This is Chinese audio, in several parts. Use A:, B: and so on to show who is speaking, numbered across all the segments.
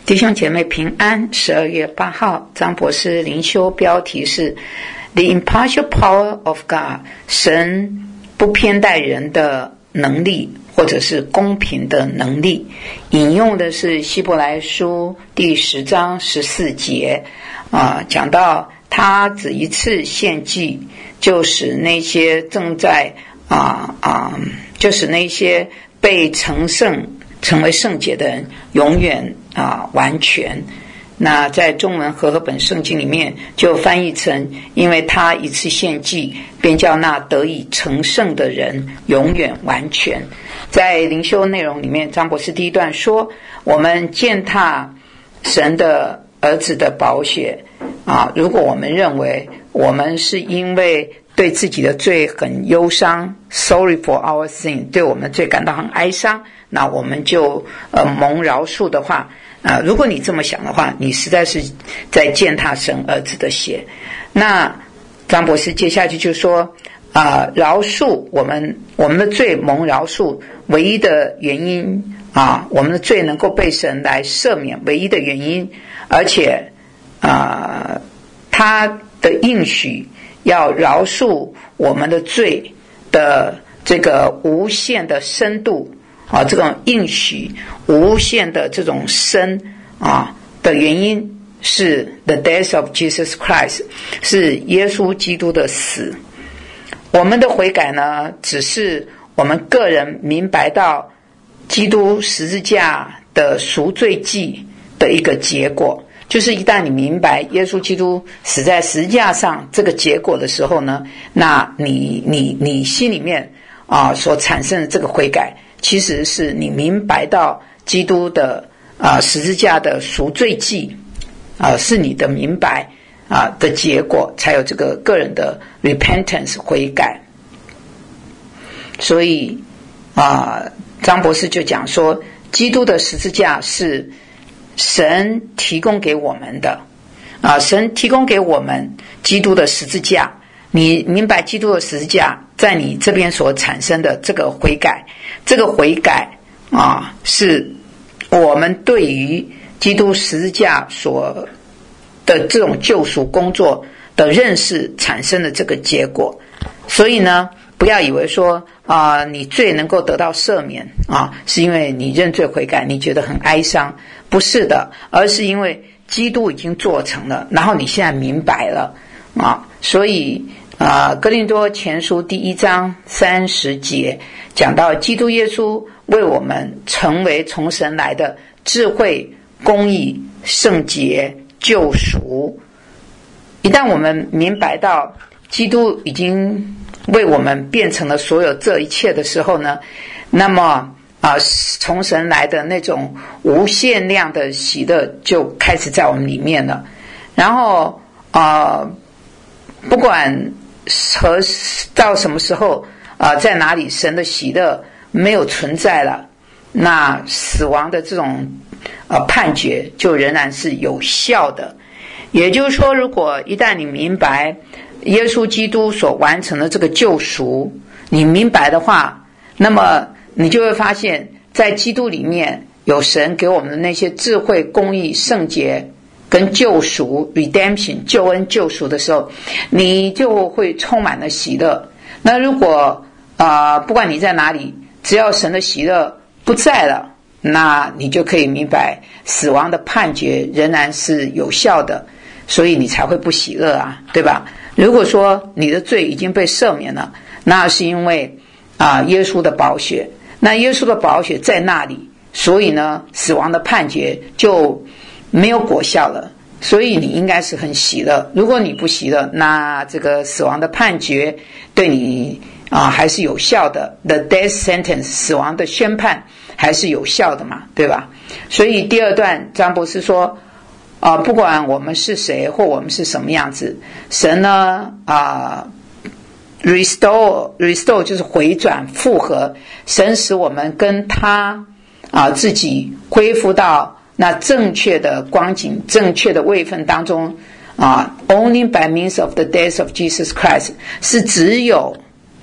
A: 弟兄姐妹平安。12月8号，张博士灵修标题是 The impartial power of God， 神不偏待人的能力，或者是公平的能力。引用的是希伯来书第10章14节，讲到他只一次献祭，就使那些正在就使那些被成为圣洁的人永远完全。那在中文和合本圣经里面就翻译成，因为他一次献祭，便叫那得以成圣的人永远完全。在灵修内容里面，张博士第一段说，我们践踏神的儿子的宝血如果我们认为我们是因为对自己的罪很忧伤 ，sorry for our sin， 对我们的罪感到很哀伤，那我们就蒙饶恕的话，如果你这么想的话，你实在是在践踏神儿子的血。那张博士接下去就说，饶恕我们的罪蒙饶恕，唯一的原因我们的罪能够被神来赦免，唯一的原因，而且他的应许要饶恕我们的罪的这个无限的深度这种应许无限的这种深的原因是 the death of Jesus Christ， 是耶稣基督的死。我们的悔改呢，只是我们个人明白到基督十字架的赎罪祭的一个结果。就是一旦你明白耶稣基督死在十字架上这个结果的时候呢，那你心里面所产生的这个悔改，其实是你明白到基督的十字架的赎罪祭是你的明白的结果，才有这个个人的 repentance 悔改。所以张博士就讲说，基督的十字架是神提供给我们的神提供给我们基督的十字架，你明白基督的十字架在你这边所产生的这个悔改，这个悔改是我们对于基督十字架所的这种救赎工作的认识产生的这个结果。所以呢，不要以为说你罪能够得到赦免是因为你认罪悔改，你觉得很哀伤，不是的，而是因为基督已经做成了，然后你现在明白了所以哥林多前书第1章30节讲到，基督耶稣为我们成为从神来的智慧、公义、圣洁、救赎。一旦我们明白到基督已经为我们变成了所有这一切的时候呢，那么从神来的那种无限量的喜乐就开始在我们里面了。然后不管到什么时候在哪里，神的喜乐没有存在了，那死亡的这种判决就仍然是有效的。也就是说，如果一旦你明白耶稣基督所完成的这个救赎，你明白的话，那么你就会发现在基督里面有神给我们的那些智慧、公义、圣洁跟救赎 redemption 救恩救赎的时候，你就会充满了喜乐。那如果不管你在哪里，只要神的喜乐不在了，那你就可以明白死亡的判决仍然是有效的，所以你才会不喜乐对吧？如果说你的罪已经被赦免了，那是因为耶稣的宝血，那耶稣的宝血在那里，所以呢死亡的判决就没有果效了，所以你应该是很喜乐。如果你不喜乐，那这个死亡的判决对你还是有效的， The death sentence 死亡的宣判还是有效的嘛，对吧？所以第二段张博士说不管我们是谁或我们是什么样子，神呢restore 就是回转复合，神使我们跟他自己恢复到那正确的光景、正确的位分当中only by means of the death of Jesus Christ， 是只有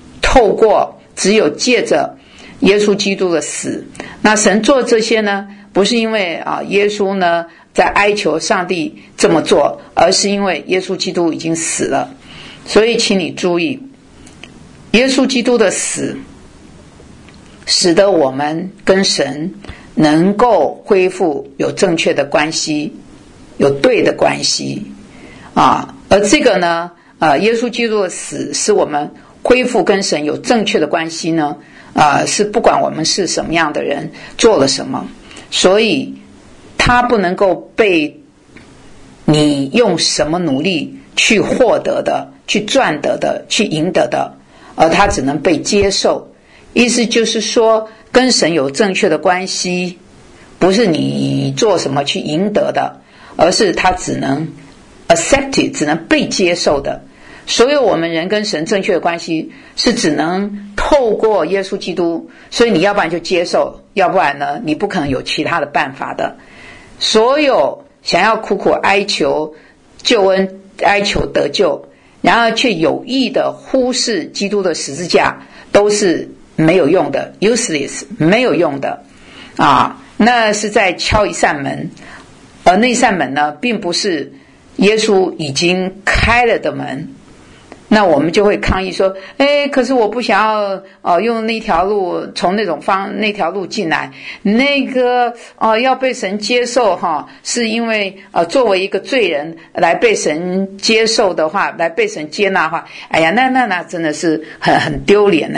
A: 借着耶稣基督的死。那神做这些呢， 不是因为耶稣呢在哀求上帝这么做，而是因为耶稣基督已经死了。所以请你注意，耶稣基督的死使得我们跟神能够恢复有正确的关系，有对的关系而这个呢耶稣基督的死使我们恢复跟神有正确的关系呢是不管我们是什么样的人做了什么，所以他不能够被你用什么努力去获得的，去赚得的，去赢得的，而他只能被接受。意思就是说，跟神有正确的关系不是你做什么去赢得的，而是他只能 accepted， 只能被接受的。所有我们人跟神正确的关系是只能透过耶稣基督，所以你要不然就接受，要不然呢你不可能有其他的办法的。所有想要苦苦哀求救恩，哀求得救，然而却有意的忽视基督的十字架，都是没有用的， useless， 没有用的那是在敲一扇门，而那扇门呢并不是耶稣已经开了的门。那我们就会抗议说，可是我不想要用那条路，从那条路进来，那个要被神接受是因为作为一个罪人来被神接受的话，来被神接纳的话，哎呀，那真的是很丢脸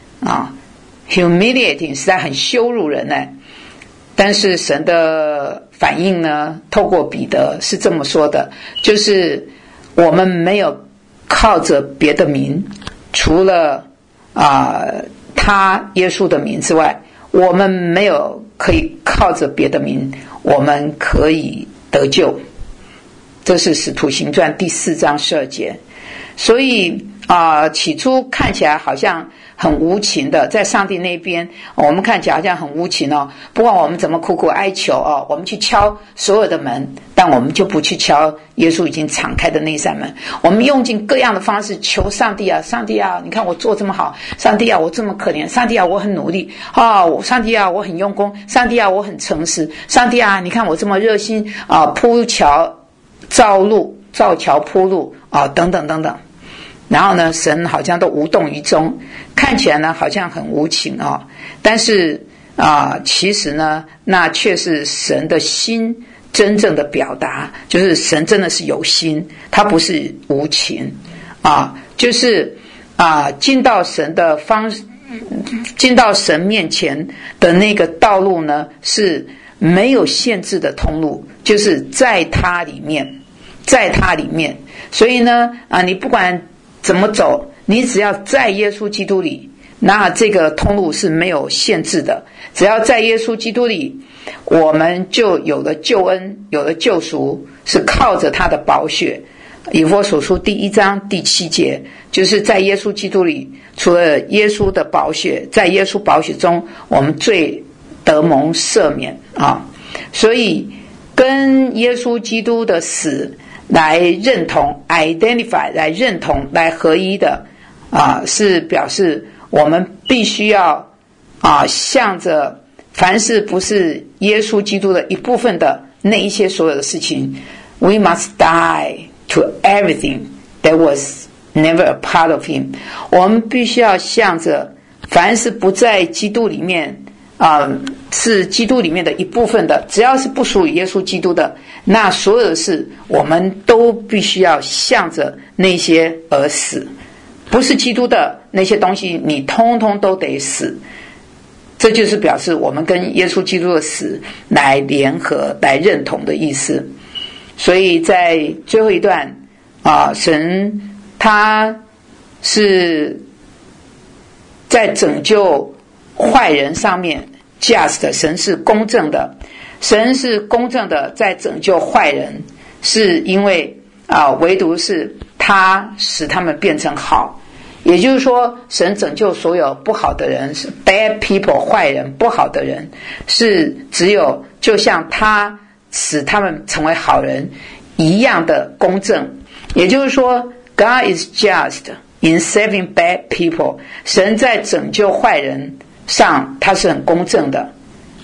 A: humiliating， 实在很羞辱人但是神的反应呢，透过彼得是这么说的，就是我们没有靠着别的名，除了他耶稣的名之外，我们没有可以靠着别的名我们可以得救。这是使徒行传第4章12节。所以起初看起来好像很无情的，在上帝那边我们看起来好像很无情不管我们怎么苦苦哀求我们去敲所有的门，但我们就不去敲耶稣已经敞开的那扇门。我们用尽各样的方式求上帝上帝你看我做这么好，上帝我这么可怜，上帝我很努力上帝我很用功，上帝我很诚实，上帝你看我这么热心铺桥造路，造桥铺路等等等等。然后呢，神好像都无动于衷，看起来呢好像很无情但是其实呢，那却是神的心真正的表达，就是神真的是有心，他不是无情就是进到神面前的那个道路呢是没有限制的通路，就是在他里面，所以呢你不管怎么走，你只要在耶稣基督里，那这个通路是没有限制的。只要在耶稣基督里，我们就有了救恩，有了救赎，是靠着他的宝血。以弗所书第1章第7节，就是在耶稣基督里，除了耶稣的宝血，在耶稣宝血中我们罪得蒙赦免所以跟耶稣基督的死来认同 identify， 来认同，来合一的是表示我们必须要向着凡是不是耶稣基督的一部分的那一些所有的事情， we must die to everything that was never a part of him。 我们必须要向着凡是不在基督里面是基督里面的一部分的，只要是不属于耶稣基督的，那所有的事我们都必须要向着那些而死。不是基督的那些东西你通通都得死。这就是表示我们跟耶稣基督的死来联合，来认同的意思。所以在最后一段神他是在拯救坏人上面 just， 神是公正的，神是公正的在拯救坏人，是因为唯独是他使他们变成好。也就是说神拯救所有不好的人，是 bad people， 坏人，不好的人，是只有就像他使他们成为好人一样的公正。也就是说 God is just in saving bad people， 神在拯救坏人上他是很公正的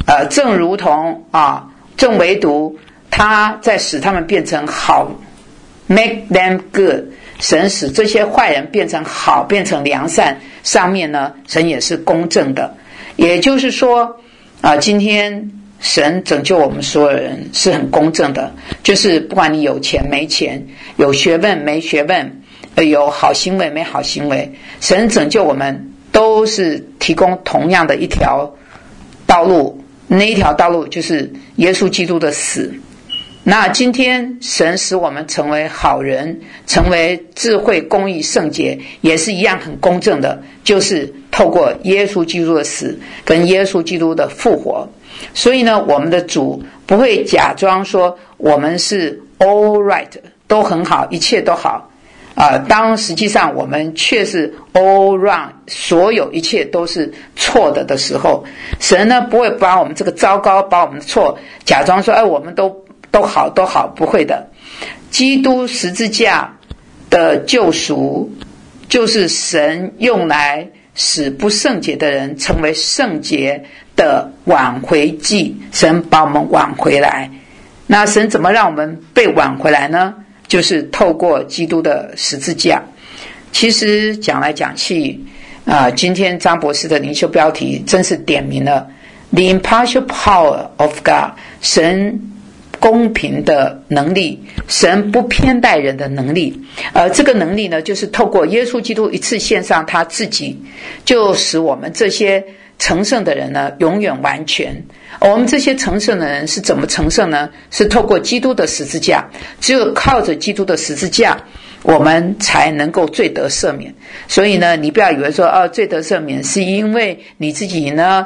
A: 正如同正唯独他在使他们变成好 ，make them good， 神使这些坏人变成好，变成良善，上面呢，神也是公正的。也就是说今天神拯救我们所有人是很公正的，就是不管你有钱没钱，有学问没学问，有好行为没好行为，神拯救我们都是提供同样的一条道路，那一条道路就是耶稣基督的死。那今天神使我们成为好人，成为智慧公义圣洁，也是一样很公正的，就是透过耶稣基督的死跟耶稣基督的复活。所以呢，我们的主不会假装说我们是 all right， 都很好，一切都好当实际上我们却是 all wrong， 所有一切都是错的时候，神呢不会把我们这个糟糕，把我们的错假装说我们都好都好，不会的。基督十字架的救赎就是神用来使不圣洁的人成为圣洁的挽回祭，神把我们挽回来。那神怎么让我们被挽回来呢？就是透过基督的十字架。其实讲来讲去今天张博士的灵修标题真是点明了 The impartial power of God， 神公平的能力，神不偏待人的能力。这个能力呢，就是透过耶稣基督一次献上他自己，就使我们这些成圣的人呢永远完全。我们这些成圣的人是怎么成圣呢？是透过基督的十字架，只有靠着基督的十字架，我们才能够罪得赦免。所以呢，你不要以为说罪得赦免是因为你自己呢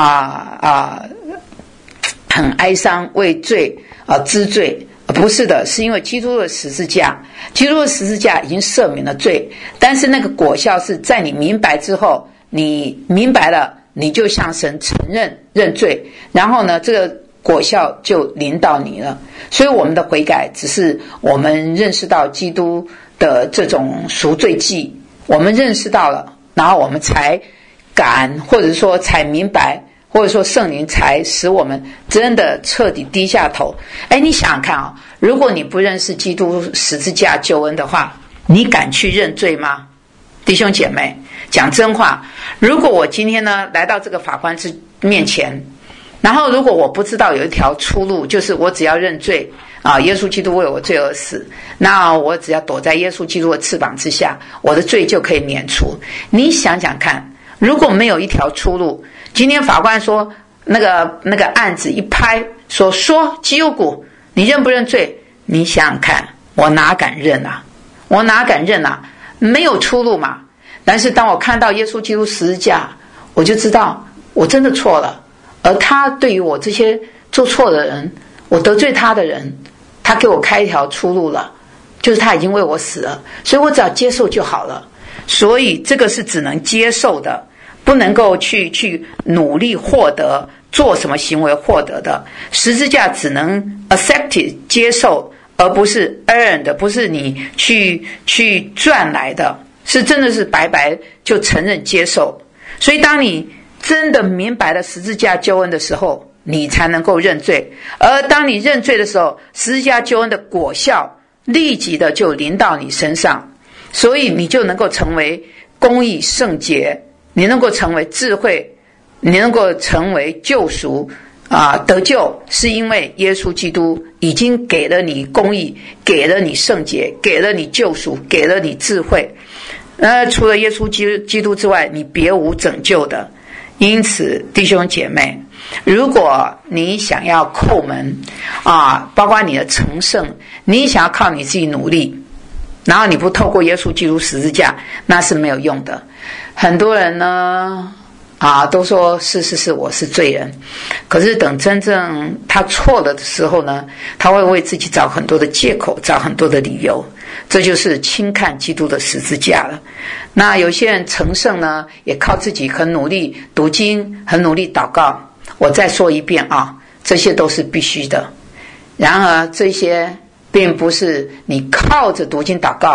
A: 很哀伤为罪知罪，不是的，是因为基督的十字架，基督的十字架已经赦免了罪。但是那个果效是在你明白之后，你明白了，你就向神承认罪，然后呢，这个果效就临到你了。所以我们的悔改只是我们认识到基督的这种赎罪祭，我们认识到了，然后我们才敢，或者说才明白，或者说圣灵才使我们真的彻底低下头。你想想看如果你不认识基督十字架救恩的话，你敢去认罪吗？弟兄姐妹，讲真话，如果我今天呢来到这个法官之面前，然后如果我不知道有一条出路，就是我只要认罪耶稣基督为我罪而死，那我只要躲在耶稣基督的翅膀之下，我的罪就可以免除。你想想看，如果没有一条出路，今天法官说那个案子一拍，说基优谷，你认不认罪？你想想看，我哪敢认我哪敢认没有出路嘛。但是当我看到耶稣基督十字架，我就知道我真的错了，而他对于我这些做错的人，我得罪他的人，他给我开一条出路了，就是他已经为我死了，所以我只要接受就好了。所以这个是只能接受的，不能够去努力获得，做什么行为获得的。十字架只能 accept 接受，而不是 earn 的，不是你去赚来的，是真的是白白就承认接受。所以当你真的明白了十字架救恩的时候，你才能够认罪。而当你认罪的时候，十字架救恩的果效立即的就临到你身上，所以你就能够成为公义圣洁，你能够成为智慧，你能够成为救赎得救，是因为耶稣基督已经给了你公义，给了你圣洁，给了你救赎，给了你智慧。除了耶稣基督之外，你别无拯救的。因此弟兄姐妹，如果你想要叩门包括你的成圣，你想要靠你自己努力，然后你不透过耶稣基督十字架，那是没有用的。很多人呢都说是我是罪人，可是等真正他错了的时候呢，他会为自己找很多的借口，找很多的理由，这就是轻看基督的十字架了。那有些人成圣呢，也靠自己很努力读经，很努力祷告。我再说一遍这些都是必须的。然而这些并不是你靠着读经祷告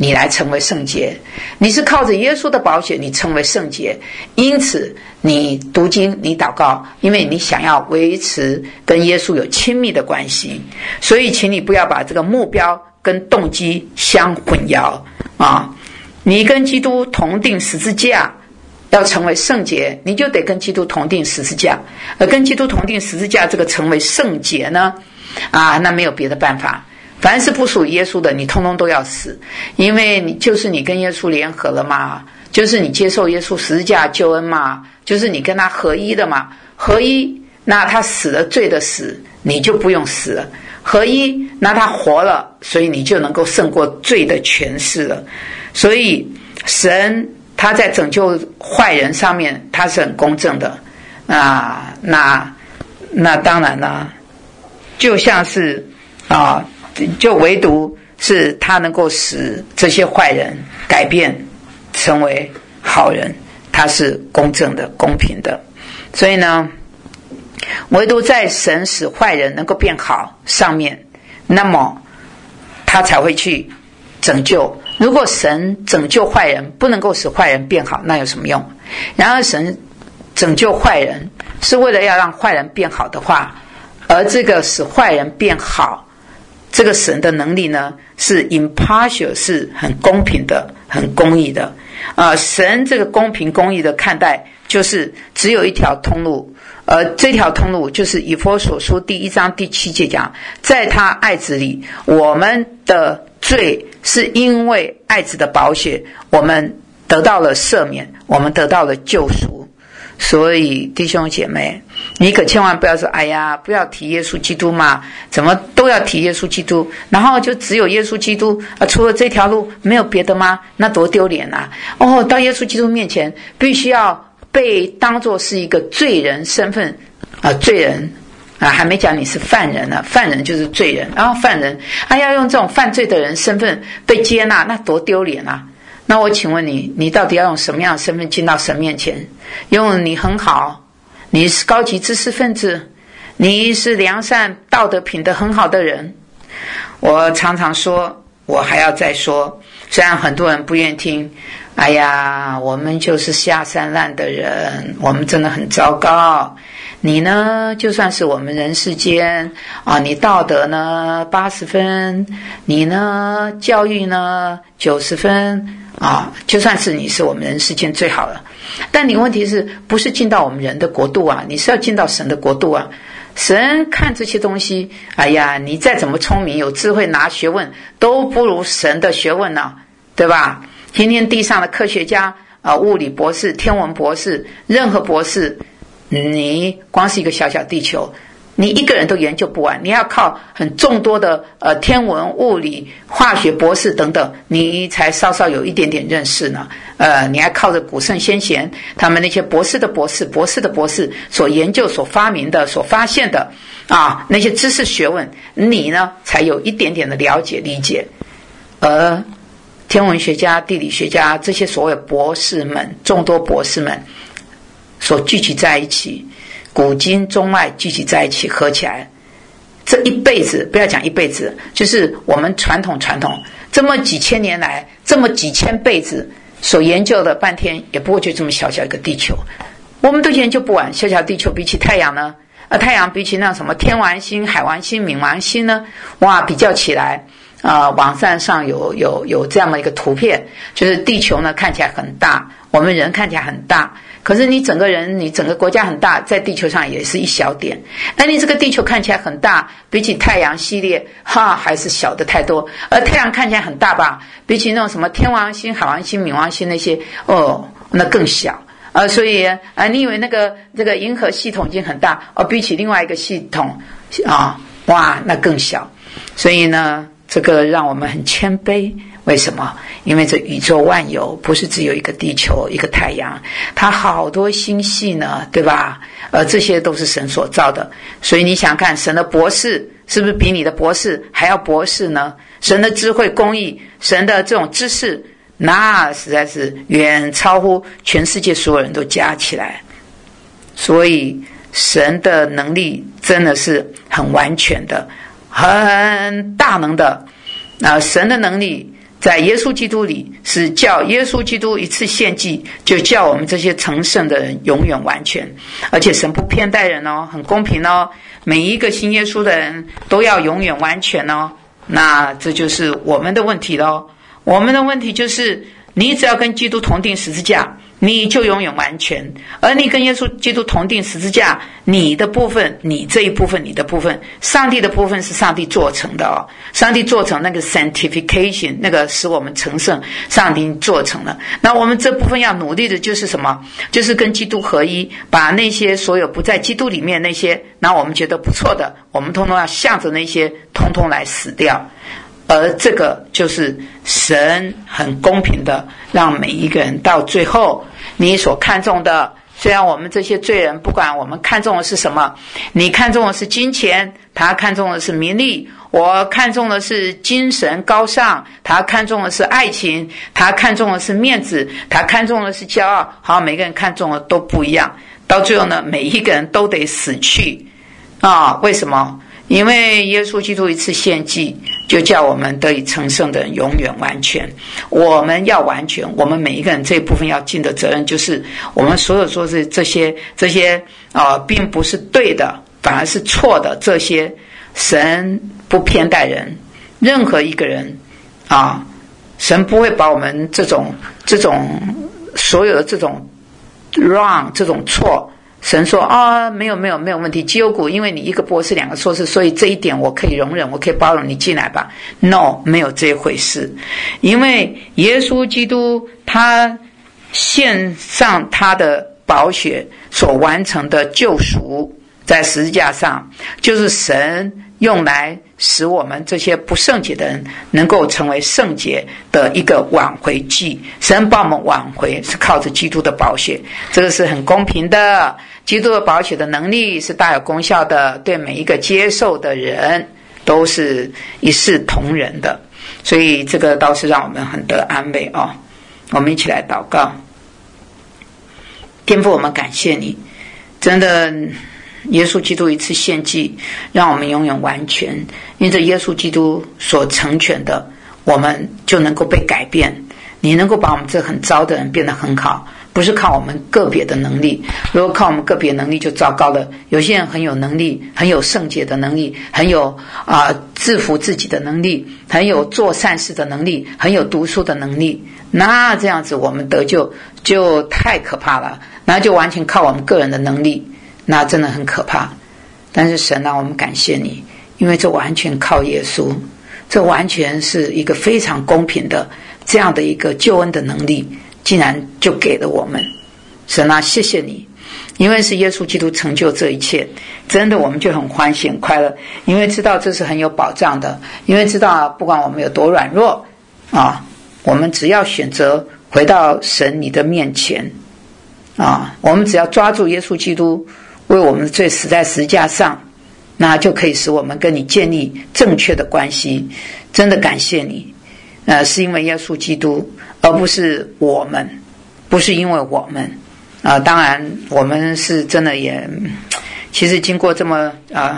A: 你来成为圣洁。你是靠着耶稣的宝血，你成为圣洁。因此你读经，你祷告，因为你想要维持跟耶稣有亲密的关系。所以请你不要把这个目标跟动机相混淆啊！你跟基督同定十字架，要成为圣洁，你就得跟基督同定十字架。而跟基督同定十字架，这个成为圣洁呢，那没有别的办法。凡是不属于耶稣的，你通通都要死，因为你跟耶稣联合了嘛，就是你接受耶稣十字架救恩嘛，就是你跟他合一的嘛。合一，那他死了罪的死，你就不用死了。合一，那他活了，所以你就能够胜过罪的权势了。所以神他在拯救坏人上面，他是很公正的那当然了，就像是就唯独是他能够使这些坏人改变成为好人，他是公正的、公平的。所以呢，唯独在神使坏人能够变好上面，那么他才会去拯救。如果神拯救坏人不能够使坏人变好，那有什么用？然而神拯救坏人是为了要让坏人变好的话，而这个使坏人变好，这个神的能力呢，是 impartial， 是很公平的、很公义的。神这个公平公义的看待，就是只有一条通路，这条通路就是以弗所书第1章第7节讲，在他爱子里，我们的罪是因为爱子的宝血，我们得到了赦免，我们得到了救赎。所以弟兄姐妹，你可千万不要说哎呀，不要提耶稣基督嘛，怎么都要提耶稣基督，然后就只有耶稣基督除了这条路没有别的吗？那多丢脸啊！到耶稣基督面前必须要被当作是一个罪人身份罪人还没讲你是犯人呢，犯人就是罪人，然后犯人要用这种犯罪的人身份被接纳，那多丢脸啊！那我请问你，你到底要用什么样的身份进到神面前？用你很好，你是高级知识分子，你是良善道德品德很好的人。我常常说，我还要再说，虽然很多人不愿意听，哎呀，我们就是下三滥的人，我们真的很糟糕。你呢，就算是我们人世间你道德呢80分，你呢教育呢90分就算是你是我们人世间最好了，但你问题是不是进到我们人的国度你是要进到神的国度神看这些东西，哎呀，你再怎么聪明有智慧拿学问都不如神的学问呢，对吧？天天地上的科学家物理博士、天文博士、任何博士，你光是一个小小地球，你一个人都研究不完，你要靠很众多的天文、物理、化学博士等等，你才稍稍有一点点认识呢。你还靠着古圣先贤他们那些博士的博士、博士的博士所研究、所发明的、所发现的那些知识学问，你呢才有一点点的了解理解。而天文学家、地理学家这些所谓博士们，众多博士们所聚集在一起，古今中外聚集在一起合起来，这一辈子，不要讲一辈子，就是我们传统这么几千年来，这么几千辈子所研究的半天，也不过就这么小小一个地球，我们都研究不完。小小地球比起太阳呢，太阳比起那什么天王星、海王星、冥王星呢，比较起来网站上有这样的一个图片，就是地球呢看起来很大，我们人看起来很大，可是你整个人，你整个国家很大，在地球上也是一小点。你这个地球看起来很大，比起太阳系列还是小的太多。而太阳看起来很大吧，比起那种什么天王星、海王星、冥王星那些那更小。所以你以为这个银河系统已经很大，比起另外一个系统那更小。所以呢，这个让我们很谦卑。为什么？因为这宇宙万有不是只有一个地球一个太阳，它好多星系呢，对吧？这些都是神所造的。所以你想看神的博士是不是比你的博士还要博士呢？神的智慧公义，神的这种知识，那实在是远超乎全世界所有人都加起来。所以神的能力真的是很完全的，很大能的。神的能力在耶稣基督里，是叫耶稣基督一次献祭，就叫我们这些成圣的人永远完全。而且神不偏待人哦，很公平哦，每一个信耶稣的人都要永远完全哦。那这就是我们的问题咯。我们的问题就是，你只要跟基督同定十字架，你就永远完全。而你跟耶稣基督同定十字架，你的部分，你这一部分，你的部分，上帝的部分是上帝做成的哦。上帝做成那个 sanctification， 那个使我们成圣，上帝做成了。那我们这部分要努力的就是什么？就是跟基督合一，把那些所有不在基督里面那些，那我们觉得不错的，我们通通要向着那些通通来死掉。而这个就是神很公平的，让每一个人到最后，你所看重的，虽然我们这些罪人，不管我们看重的是什么，你看重的是金钱，他看重的是名利，我看重的是精神高尚，他看重的是爱情，他看重的是面子，他看重的是骄傲。好，每个人看重的都不一样，到最后呢，每一个人都得死去啊！为什么？因为耶稣基督一次献祭，就叫我们得以成圣的人永远完全。我们要完全，我们每一个人这一部分要尽的责任，就是我们所有说是这些并不是对的，反而是错的。这些神不偏待人，任何一个人啊，神不会把我们这种所有的这种 wrong 这种错。神说没有问题，基优谷，因为你一个博士两个硕士，所以这一点我可以容忍，我可以包容你进来吧。 No， 没有这回事。因为耶稣基督他献上他的宝血所完成的救赎，在十字架上，就是神用来使我们这些不圣洁的人能够成为圣洁的一个挽回祭。神把我们挽回是靠着基督的宝血，这个是很公平的。基督的宝血的能力是大有功效的，对每一个接受的人都是一视同仁的，所以这个倒是让我们很得安慰哦。我们一起来祷告。天父，我们感谢你，真的耶稣基督一次献祭让我们永远完全，因着耶稣基督所成全的，我们就能够被改变。你能够把我们这很糟的人变得很好，不是靠我们个别的能力。如果靠我们个别能力就糟糕了。有些人很有能力，很有圣洁的能力，很有制服自己的能力，很有做善事的能力，很有读书的能力，那这样子我们得救就太可怕了，那就完全靠我们个人的能力，那真的很可怕。但是神啊，我们感谢你，因为这完全靠耶稣，这完全是一个非常公平的这样的一个救恩的能力，竟然就给了我们。神啊，谢谢你，因为是耶稣基督成就这一切，真的我们就很欢喜很快乐，因为知道这是很有保障的，因为知道不管我们有多软弱我们只要选择回到神你的面前我们只要抓住耶稣基督为我们的罪死在十字架上，那就可以使我们跟你建立正确的关系。真的感谢你，是因为耶稣基督，而不是我们，不是因为我们当然我们是真的也，其实经过这么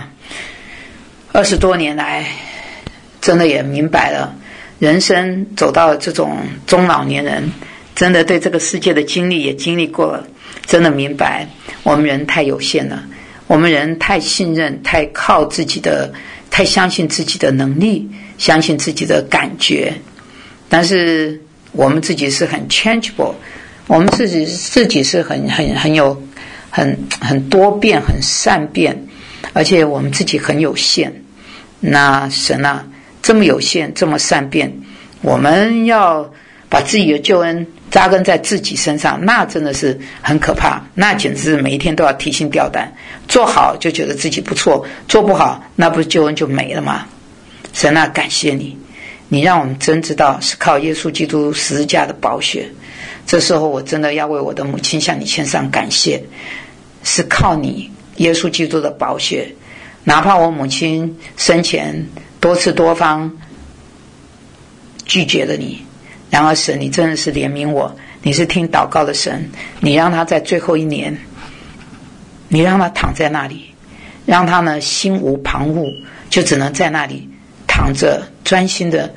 A: 20多年来，真的也明白了，人生走到这种中老年人，真的对这个世界的经历也经历过了，真的明白我们人太有限了，我们人太信任，太靠自己的，太相信自己的能力，相信自己的感觉。但是我们自己是很 changeable， 我们自己是很有很多变，很善变，而且我们自己很有限。那神啊，这么有限，这么善变，我们要把自己的救恩扎根在自己身上，那真的是很可怕，那简直是每一天都要提心吊胆。做好就觉得自己不错，做不好那不是救恩就没了吗？神啊，感谢你，你让我们真知道是靠耶稣基督十字架的宝血。这时候我真的要为我的母亲向你献上感谢，是靠你耶稣基督的宝血，哪怕我母亲生前多次多方拒绝了你，然而神，你真的是怜悯我，你是听祷告的神，你让他在最后一年，你让他躺在那里，让他呢心无旁骛，就只能在那里躺着专心的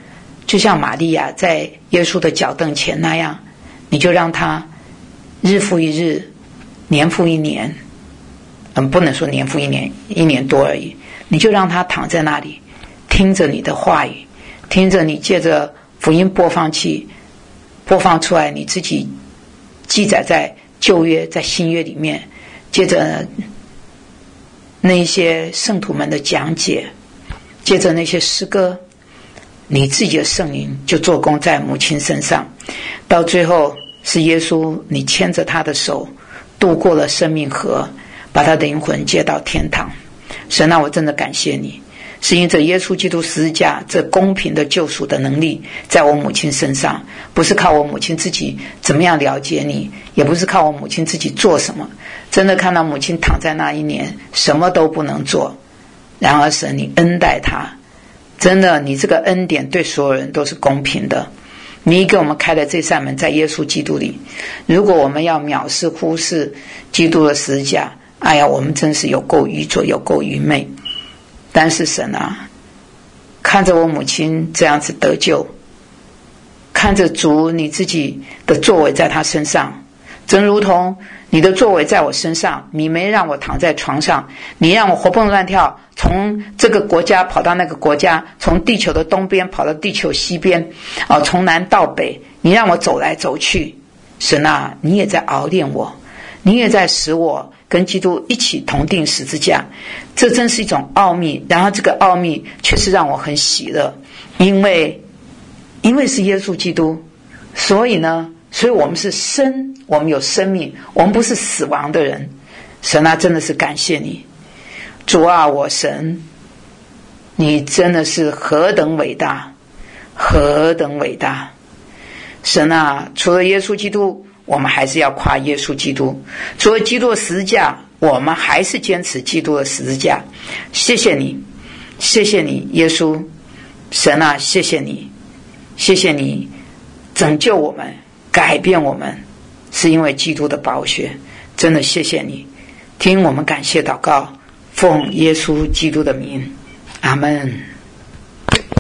A: 就像玛利亚在耶稣的脚凳前那样，你就让他日复一日，年复一年，不能说年复一年，一年多而已，你就让他躺在那里，听着你的话语，听着你借着福音播放器播放出来你自己记载在旧约在新约里面，接着那些圣徒们的讲解，接着那些诗歌，你自己的圣灵就做工在母亲身上，到最后是耶稣你牵着他的手渡过了生命河，把他的灵魂接到天堂。神啊，我真的感谢你，是因着耶稣基督十字架这公平的救赎的能力在我母亲身上，不是靠我母亲自己怎么样了解你，也不是靠我母亲自己做什么，真的看到母亲躺在那一年什么都不能做，然而神你恩待她，真的你这个恩典对所有人都是公平的，你给我们开了这扇门在耶稣基督里，如果我们要藐视忽视基督的十字架，哎呀，我们真是有够愚拙有够愚昧。但是神啊，看着我母亲这样子得救，看着主你自己的作为在她身上，正如同你的作为在我身上，你没让我躺在床上，你让我活蹦乱跳，从这个国家跑到那个国家，从地球的东边跑到地球西边，从南到北，你让我走来走去。神啊，你也在熬炼我，你也在使我跟基督一起同定十字架，这真是一种奥秘。然后这个奥秘确实让我很喜乐，因为是耶稣基督，所以我们是生，我们有生命，我们不是死亡的人。神啊，真的是感谢你，主啊，我神，你真的是何等伟大，何等伟大。神啊，除了耶稣基督，我们还是要夸耶稣基督，除了基督的十字架，我们还是坚持基督的十字架。谢谢你，谢谢你耶稣，神啊，谢谢你，谢谢你拯救我们，改变我们，是因为基督的宝血，真的谢谢你，听我们感谢祷告，奉耶稣基督的名，阿们。